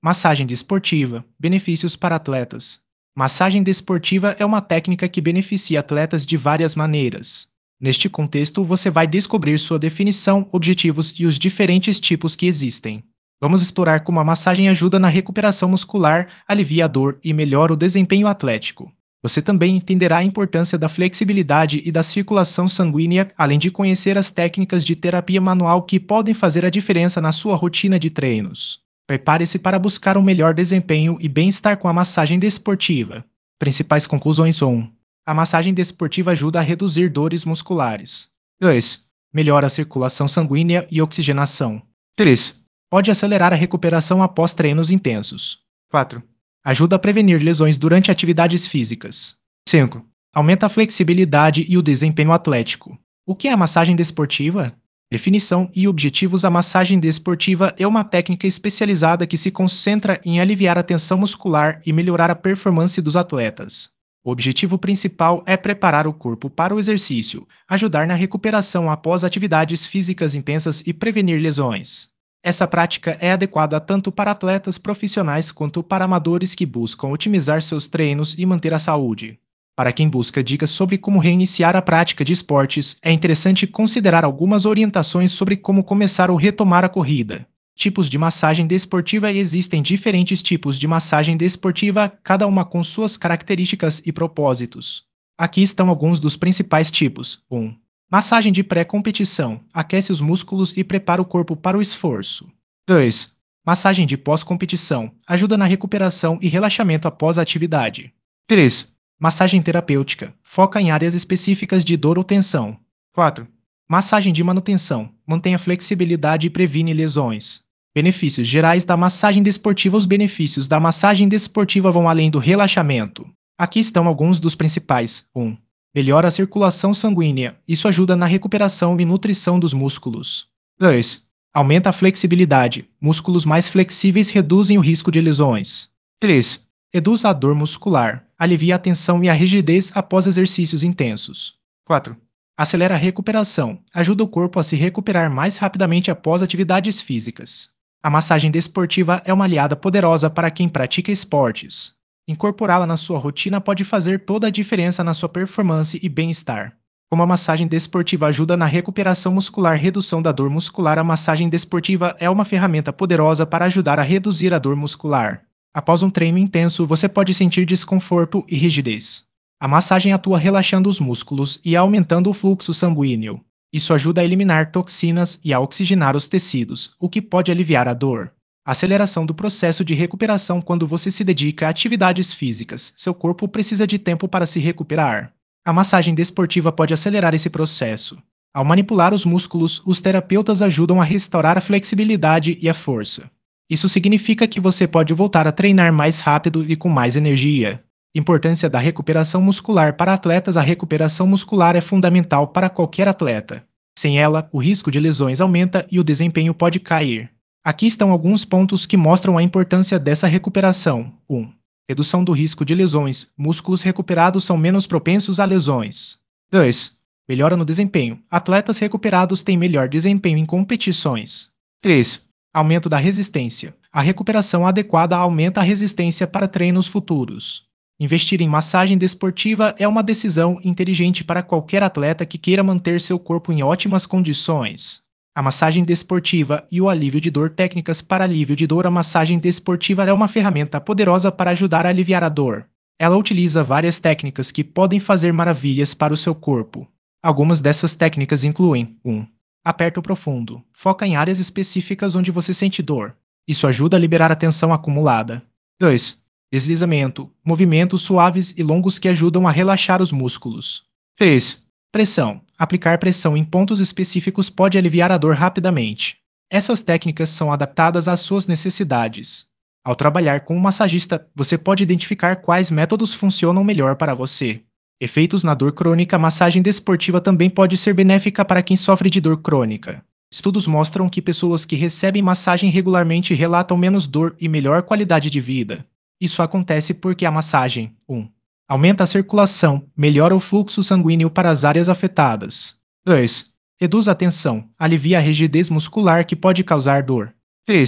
Massagem desportiva. Benefícios para atletas. Massagem desportiva é uma técnica que beneficia atletas de várias maneiras. Neste contexto, você vai descobrir sua definição, objetivos e os diferentes tipos que existem. Vamos explorar como a massagem ajuda na recuperação muscular, alivia a dor e melhora o desempenho atlético. Você também entenderá a importância da flexibilidade e da circulação sanguínea, além de conhecer as técnicas de terapia manual que podem fazer a diferença na sua rotina de treinos. Prepare-se para buscar um melhor desempenho e bem-estar com a massagem desportiva. Principais conclusões 1. A massagem desportiva ajuda a reduzir dores musculares. 2. Melhora a circulação sanguínea e oxigenação. 3. Pode acelerar a recuperação após treinos intensos. 4. Ajuda a prevenir lesões durante atividades físicas. 5. Aumenta a flexibilidade e o desempenho atlético. O que é a massagem desportiva? Definição e objetivos. A massagem desportiva é uma técnica especializada que se concentra em aliviar a tensão muscular e melhorar a performance dos atletas. O objetivo principal é preparar o corpo para o exercício, ajudar na recuperação após atividades físicas intensas e prevenir lesões. Essa prática é adequada tanto para atletas profissionais quanto para amadores que buscam otimizar seus treinos e manter a saúde. Para quem busca dicas sobre como reiniciar a prática de esportes, é interessante considerar algumas orientações sobre como começar ou retomar a corrida. Tipos de massagem desportiva. Existem diferentes tipos de massagem desportiva, cada uma com suas características e propósitos. Aqui estão alguns dos principais tipos. 1. Massagem de pré-competição. Aquece os músculos e prepara o corpo para o esforço. 2. Massagem de pós-competição. Ajuda na recuperação e relaxamento após a atividade. 3. Massagem terapêutica. Foca em áreas específicas de dor ou tensão. 4. Massagem de manutenção. Mantém a flexibilidade e previne lesões. Benefícios gerais da massagem desportiva. Os benefícios da massagem desportiva vão além do relaxamento. Aqui estão alguns dos principais. 1. Melhora a circulação sanguínea. Isso ajuda na recuperação e nutrição dos músculos. 2. Aumenta a flexibilidade. Músculos mais flexíveis reduzem o risco de lesões. 3. Reduz a dor muscular. Alivia a tensão e a rigidez após exercícios intensos. 4. Acelera a recuperação. Ajuda o corpo a se recuperar mais rapidamente após atividades físicas. A massagem desportiva é uma aliada poderosa para quem pratica esportes. Incorporá-la na sua rotina pode fazer toda a diferença na sua performance e bem-estar. Como a massagem desportiva ajuda na recuperação muscular e redução da dor muscular, a massagem desportiva é uma ferramenta poderosa para ajudar a reduzir a dor muscular. Após um treino intenso, você pode sentir desconforto e rigidez. A massagem atua relaxando os músculos e aumentando o fluxo sanguíneo. Isso ajuda a eliminar toxinas e a oxigenar os tecidos, o que pode aliviar a dor. Aceleração do processo de recuperação. Quando você se dedica a atividades físicas, seu corpo precisa de tempo para se recuperar. A massagem desportiva pode acelerar esse processo. Ao manipular os músculos, os terapeutas ajudam a restaurar a flexibilidade e a força. Isso significa que você pode voltar a treinar mais rápido e com mais energia. Importância da recuperação muscular para atletas. A recuperação muscular é fundamental para qualquer atleta. Sem ela, o risco de lesões aumenta e o desempenho pode cair. Aqui estão alguns pontos que mostram a importância dessa recuperação. 1. Redução do risco de lesões. Músculos recuperados são menos propensos a lesões. 2. Melhora no desempenho. Atletas recuperados têm melhor desempenho em competições. 3. Aumento da resistência. A recuperação adequada aumenta a resistência para treinos futuros. Investir em massagem desportiva é uma decisão inteligente para qualquer atleta que queira manter seu corpo em ótimas condições. A massagem desportiva e o alívio de dor. Técnicas para alívio de dor. A massagem desportiva é uma ferramenta poderosa para ajudar a aliviar a dor. Ela utiliza várias técnicas que podem fazer maravilhas para o seu corpo. Algumas dessas técnicas incluem: 1. Aperto profundo. Foca em áreas específicas onde você sente dor. Isso ajuda a liberar a tensão acumulada. 2. Deslizamento. Movimentos suaves e longos que ajudam a relaxar os músculos. 3. Pressão. Aplicar pressão em pontos específicos pode aliviar a dor rapidamente. Essas técnicas são adaptadas às suas necessidades. Ao trabalhar com um massagista, você pode identificar quais métodos funcionam melhor para você. Efeitos na dor crônica. A massagem desportiva também pode ser benéfica para quem sofre de dor crônica. Estudos mostram que pessoas que recebem massagem regularmente relatam menos dor e melhor qualidade de vida. Isso acontece porque a massagem 1. Aumenta a circulação, melhora o fluxo sanguíneo para as áreas afetadas. 2. Reduz a tensão, alivia a rigidez muscular que pode causar dor. 3.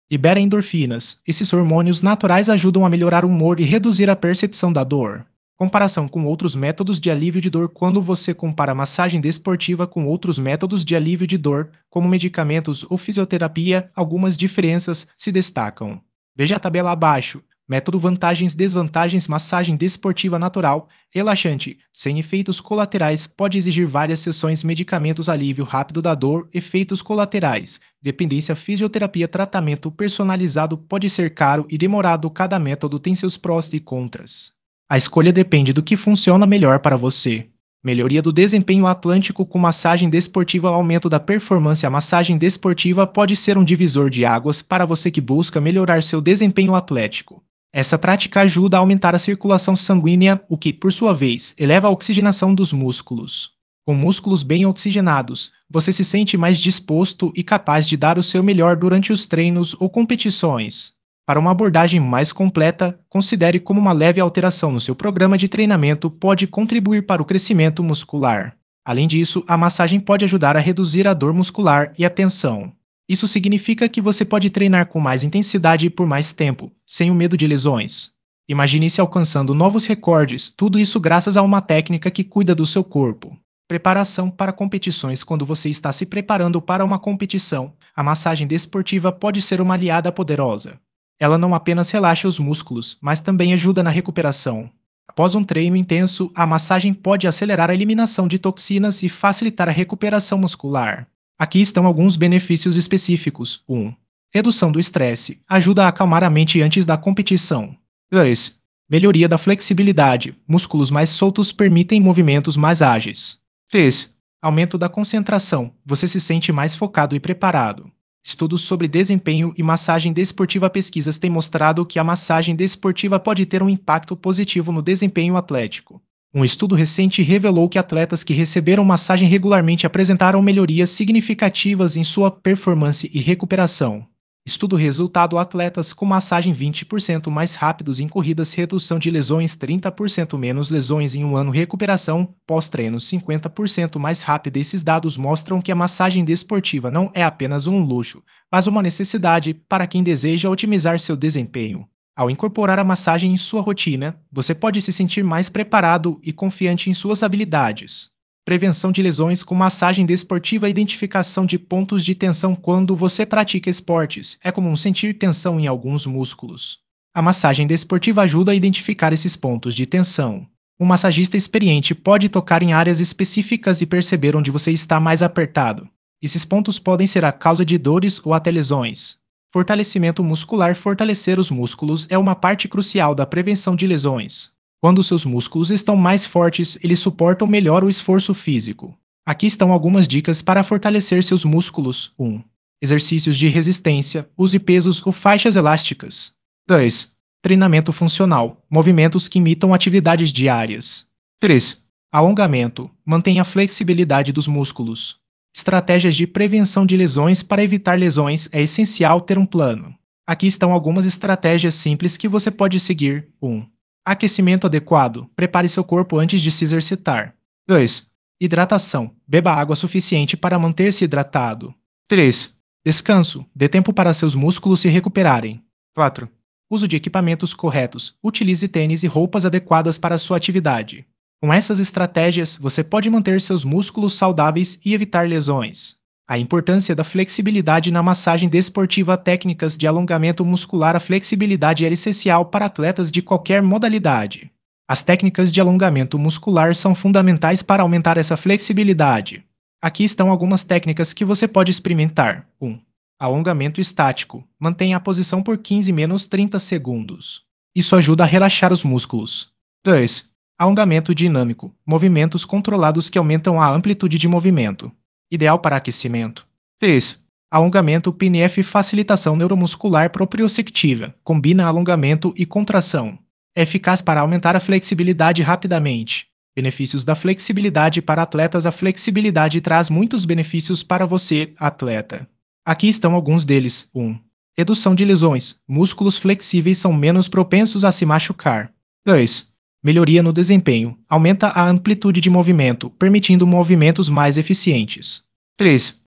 Libera endorfinas. Esses hormônios naturais ajudam a melhorar o humor e reduzir a percepção da dor. Comparação com outros métodos de alívio de dor. Quando você compara a massagem desportiva com outros métodos de alívio de dor, como medicamentos ou fisioterapia, algumas diferenças se destacam. Veja a tabela abaixo. Método vantagens, desvantagens, massagem desportiva natural, relaxante, sem efeitos colaterais, pode exigir várias sessões, medicamentos, alívio rápido da dor, efeitos colaterais, dependência, fisioterapia, tratamento personalizado, pode ser caro e demorado, cada método tem seus prós e contras. A escolha depende do que funciona melhor para você. Melhoria do desempenho atlântico com massagem desportiva. Aumento da performance. A massagem desportiva pode ser um divisor de águas para você que busca melhorar seu desempenho atlético. Essa prática ajuda a aumentar a circulação sanguínea, o que, por sua vez, eleva a oxigenação dos músculos. Com músculos bem oxigenados, você se sente mais disposto e capaz de dar o seu melhor durante os treinos ou competições. Para uma abordagem mais completa, considere como uma leve alteração no seu programa de treinamento pode contribuir para o crescimento muscular. Além disso, a massagem pode ajudar a reduzir a dor muscular e a tensão. Isso significa que você pode treinar com mais intensidade e por mais tempo, sem o medo de lesões. Imagine-se alcançando novos recordes, tudo isso graças a uma técnica que cuida do seu corpo. Preparação para competições. Quando você está se preparando para uma competição, a massagem desportiva pode ser uma aliada poderosa. Ela não apenas relaxa os músculos, mas também ajuda na recuperação. Após um treino intenso, a massagem pode acelerar a eliminação de toxinas e facilitar a recuperação muscular. Aqui estão alguns benefícios específicos. 1. Redução do estresse. Ajuda a acalmar a mente antes da competição. 2. Melhoria da flexibilidade. Músculos mais soltos permitem movimentos mais ágeis. 3. Aumento da concentração. Você se sente mais focado e preparado. Estudos sobre desempenho e massagem desportiva. Pesquisas têm mostrado que a massagem desportiva pode ter um impacto positivo no desempenho atlético. Um estudo recente revelou que atletas que receberam massagem regularmente apresentaram melhorias significativas em sua performance e recuperação. Estudo resultado: atletas com massagem 20% mais rápidos em corridas, redução de lesões 30% menos lesões em um ano, recuperação pós-treino 50% mais rápida. Esses dados mostram que a massagem desportiva não é apenas um luxo, mas uma necessidade para quem deseja otimizar seu desempenho. Ao incorporar a massagem em sua rotina, você pode se sentir mais preparado e confiante em suas habilidades. Prevenção de lesões com massagem desportiva. Identificação de pontos de tensão. Quando você pratica esportes, é comum sentir tensão em alguns músculos. A massagem desportiva ajuda a identificar esses pontos de tensão. Um massagista experiente pode tocar em áreas específicas e perceber onde você está mais apertado. Esses pontos podem ser a causa de dores ou até lesões. Fortalecimento muscular. Fortalecer os músculos é uma parte crucial da prevenção de lesões. Quando seus músculos estão mais fortes, eles suportam melhor o esforço físico. Aqui estão algumas dicas para fortalecer seus músculos. 1. Exercícios de resistência. Use pesos ou faixas elásticas. 2. Treinamento funcional. Movimentos que imitam atividades diárias. 3. Alongamento. Mantenha a flexibilidade dos músculos. Estratégias de prevenção de lesões. Para evitar lesões, é essencial ter um plano. Aqui estão algumas estratégias simples que você pode seguir. 1. Aquecimento adequado. Prepare seu corpo antes de se exercitar. 2. Hidratação. Beba água suficiente para manter-se hidratado. 3. Descanso. Dê tempo para seus músculos se recuperarem. 4. Uso de equipamentos corretos. Utilize tênis e roupas adequadas para a sua atividade. Com essas estratégias, você pode manter seus músculos saudáveis e evitar lesões. A importância da flexibilidade na massagem desportiva. Técnicas de alongamento muscular. A flexibilidade é essencial para atletas de qualquer modalidade. As técnicas de alongamento muscular são fundamentais para aumentar essa flexibilidade. Aqui estão algumas técnicas que você pode experimentar. 1. Alongamento estático. Mantenha a posição por 15-30 segundos. Isso ajuda a relaxar os músculos. 2. Alongamento dinâmico. Movimentos controlados que aumentam a amplitude de movimento. Ideal para aquecimento. 3. Alongamento PNF. Facilitação neuromuscular proprioceptiva. Combina alongamento e contração. É eficaz para aumentar a flexibilidade rapidamente. Benefícios da flexibilidade para atletas. A flexibilidade traz muitos benefícios para você, atleta. Aqui estão alguns deles. 1. Redução de lesões. Músculos flexíveis são menos propensos a se machucar. 2. Melhoria no desempenho. Aumenta a amplitude de movimento, permitindo movimentos mais eficientes. 3.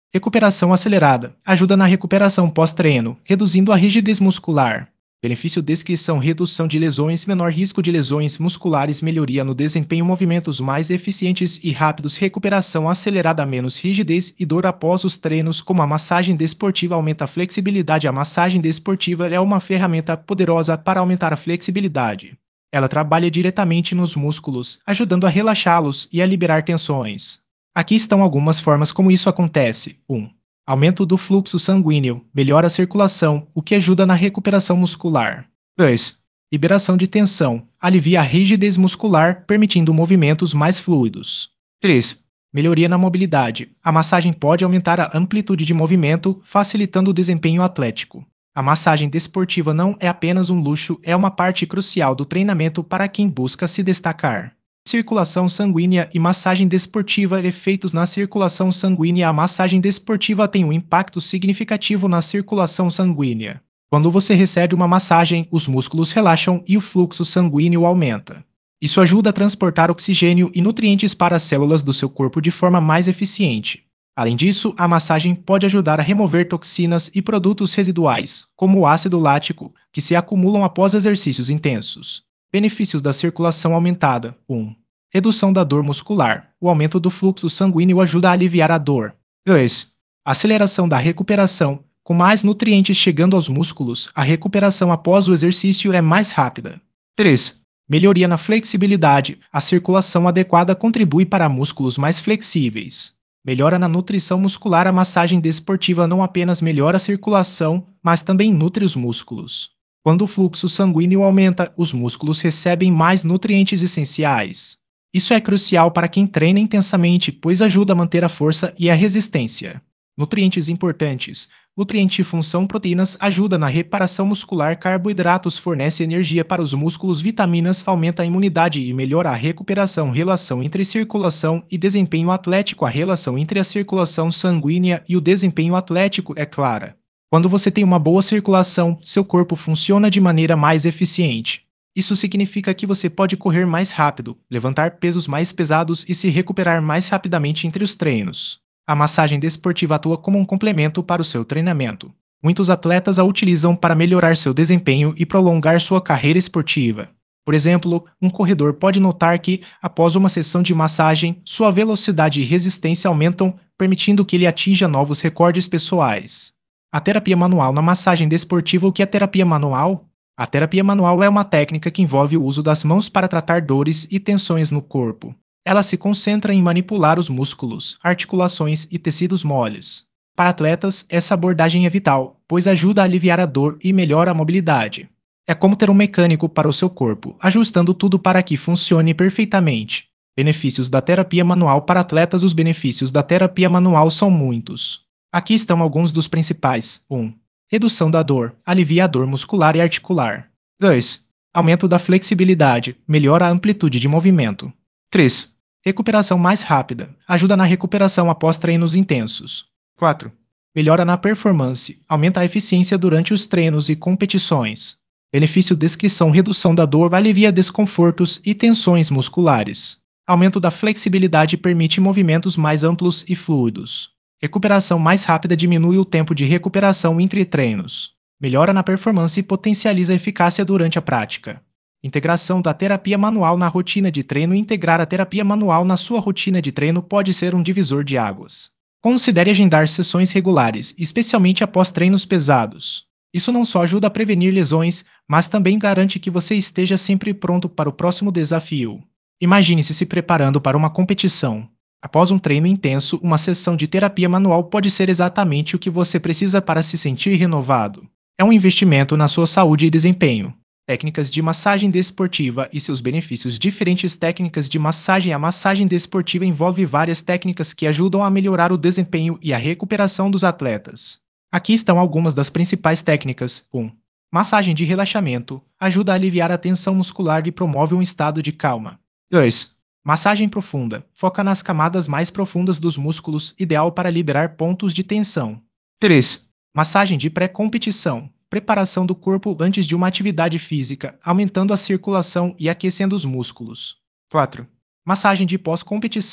Recuperação acelerada. Ajuda na recuperação pós-treino, reduzindo a rigidez muscular. Benefício: descrição: redução de lesões, menor risco de lesões musculares, melhoria no desempenho, movimentos mais eficientes e rápidos, recuperação acelerada, menos rigidez e dor após os treinos, como a massagem desportiva aumenta a flexibilidade. A massagem desportiva é uma ferramenta poderosa para aumentar a flexibilidade. Ela trabalha diretamente nos músculos, ajudando a relaxá-los e a liberar tensões. Aqui estão algumas formas como isso acontece. 1. Aumento do fluxo sanguíneo, melhora a circulação, o que ajuda na recuperação muscular. 2. Liberação de tensão, alivia a rigidez muscular, permitindo movimentos mais fluidos. 3. Melhoria na mobilidade. A massagem pode aumentar a amplitude de movimento, facilitando o desempenho atlético. A massagem desportiva não é apenas um luxo, é uma parte crucial do treinamento para quem busca se destacar. Circulação sanguínea e massagem desportiva. Efeitos na circulação sanguínea. A massagem desportiva tem um impacto significativo na circulação sanguínea. Quando você recebe uma massagem, os músculos relaxam e o fluxo sanguíneo aumenta. Isso ajuda a transportar oxigênio e nutrientes para as células do seu corpo de forma mais eficiente. Além disso, a massagem pode ajudar a remover toxinas e produtos residuais, como o ácido lático, que se acumulam após exercícios intensos. Benefícios da circulação aumentada. 1. Redução da dor muscular. O aumento do fluxo sanguíneo ajuda a aliviar a dor. 2. Aceleração da recuperação. Com mais nutrientes chegando aos músculos, a recuperação após o exercício é mais rápida. 3. Melhoria na flexibilidade. A circulação adequada contribui para músculos mais flexíveis. Melhora na nutrição muscular. A massagem desportiva não apenas melhora a circulação, mas também nutre os músculos. Quando o fluxo sanguíneo aumenta, os músculos recebem mais nutrientes essenciais. Isso é crucial para quem treina intensamente, pois ajuda a manter a força e a resistência. Nutrientes importantes. Nutriente função: proteínas ajuda na reparação muscular, carboidratos fornece energia para os músculos, vitaminas aumenta a imunidade e melhora a recuperação. Relação entre circulação e desempenho atlético. A relação entre a circulação sanguínea e o desempenho atlético é clara. Quando você tem uma boa circulação, seu corpo funciona de maneira mais eficiente. Isso significa que você pode correr mais rápido, levantar pesos mais pesados e se recuperar mais rapidamente entre os treinos. A massagem desportiva atua como um complemento para o seu treinamento. Muitos atletas a utilizam para melhorar seu desempenho e prolongar sua carreira esportiva. Por exemplo, um corredor pode notar que, após uma sessão de massagem, sua velocidade e resistência aumentam, permitindo que ele atinja novos recordes pessoais. A terapia manual na massagem desportiva. O que é terapia manual? A terapia manual é uma técnica que envolve o uso das mãos para tratar dores e tensões no corpo. Ela se concentra em manipular os músculos, articulações e tecidos moles. Para atletas, essa abordagem é vital, pois ajuda a aliviar a dor e melhora a mobilidade. É como ter um mecânico para o seu corpo, ajustando tudo para que funcione perfeitamente. Benefícios da terapia manual para atletas. Os benefícios da terapia manual são muitos. Aqui estão alguns dos principais. 1. Redução da dor. Alivia a dor muscular e articular. 2. Aumento da flexibilidade. Melhora a amplitude de movimento. 3. Recuperação mais rápida. Ajuda na recuperação após treinos intensos. 4. Melhora na performance. Aumenta a eficiência durante os treinos e competições. Benefício: descrição: redução da dor, alivia desconfortos e tensões musculares. Aumento da flexibilidade, permite movimentos mais amplos e fluidos. Recuperação mais rápida, diminui o tempo de recuperação entre treinos. Melhora na performance e potencializa a eficácia durante a prática. Integração da terapia manual na rotina de treino. Integrar a terapia manual na sua rotina de treino pode ser um divisor de águas. Considere agendar sessões regulares, especialmente após treinos pesados. Isso não só ajuda a prevenir lesões, mas também garante que você esteja sempre pronto para o próximo desafio. Imagine-se se preparando para uma competição. Após um treino intenso, uma sessão de terapia manual pode ser exatamente o que você precisa para se sentir renovado. É um investimento na sua saúde e desempenho. Técnicas de massagem desportiva e seus benefícios. Diferentes técnicas de massagem. A massagem desportiva envolve várias técnicas que ajudam a melhorar o desempenho e a recuperação dos atletas. Aqui estão algumas das principais técnicas. 1. Massagem de relaxamento. Ajuda a aliviar a tensão muscular e promove um estado de calma. 2. Massagem profunda. Foca nas camadas mais profundas dos músculos, ideal para liberar pontos de tensão. 3. Massagem de pré-competição. Preparação do corpo antes de uma atividade física, aumentando a circulação e aquecendo os músculos. 4. Massagem de pós-competição.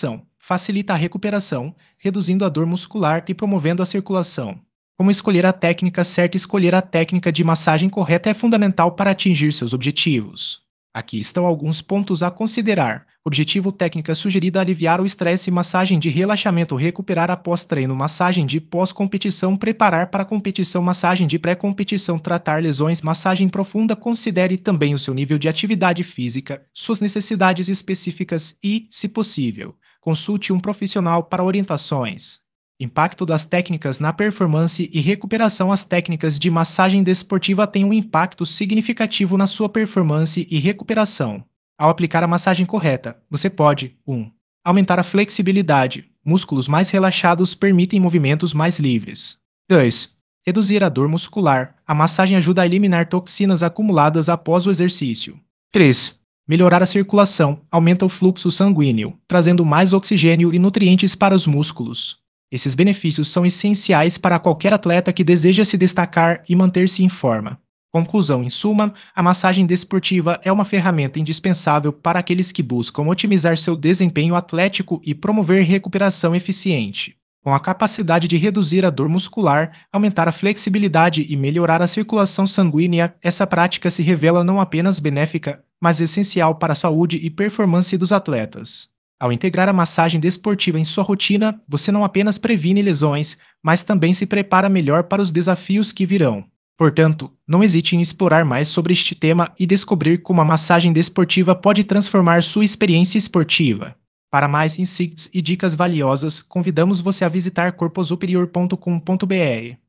facilita a recuperação, reduzindo a dor muscular e promovendo a circulação. Como escolher a técnica certa? Escolher a técnica de massagem correta é fundamental para atingir seus objetivos. Aqui estão alguns pontos a considerar. Objetivo: técnica sugerida: aliviar o estresse, massagem de relaxamento, recuperar após treino, massagem de pós-competição, preparar para a competição, massagem de pré-competição, tratar lesões, massagem profunda. Considere também o seu nível de atividade física, suas necessidades específicas e, se possível, consulte um profissional para orientações. Impacto das técnicas na performance e recuperação. As técnicas de massagem desportiva têm um impacto significativo na sua performance e recuperação. Ao aplicar a massagem correta, você pode 1. Aumentar a flexibilidade. Músculos mais relaxados permitem movimentos mais livres. 2. Reduzir a dor muscular. A massagem ajuda a eliminar toxinas acumuladas após o exercício. 3. Melhorar a circulação. Aumenta o fluxo sanguíneo, trazendo mais oxigênio e nutrientes para os músculos. Esses benefícios são essenciais para qualquer atleta que deseja se destacar e manter-se em forma. Conclusão: em suma, a massagem desportiva é uma ferramenta indispensável para aqueles que buscam otimizar seu desempenho atlético e promover recuperação eficiente. Com a capacidade de reduzir a dor muscular, aumentar a flexibilidade e melhorar a circulação sanguínea, essa prática se revela não apenas benéfica, mas essencial para a saúde e performance dos atletas. Ao integrar a massagem desportiva em sua rotina, você não apenas previne lesões, mas também se prepara melhor para os desafios que virão. Portanto, não hesite em explorar mais sobre este tema e descobrir como a massagem desportiva pode transformar sua experiência esportiva. Para mais insights e dicas valiosas, convidamos você a visitar corposuperior.com.br.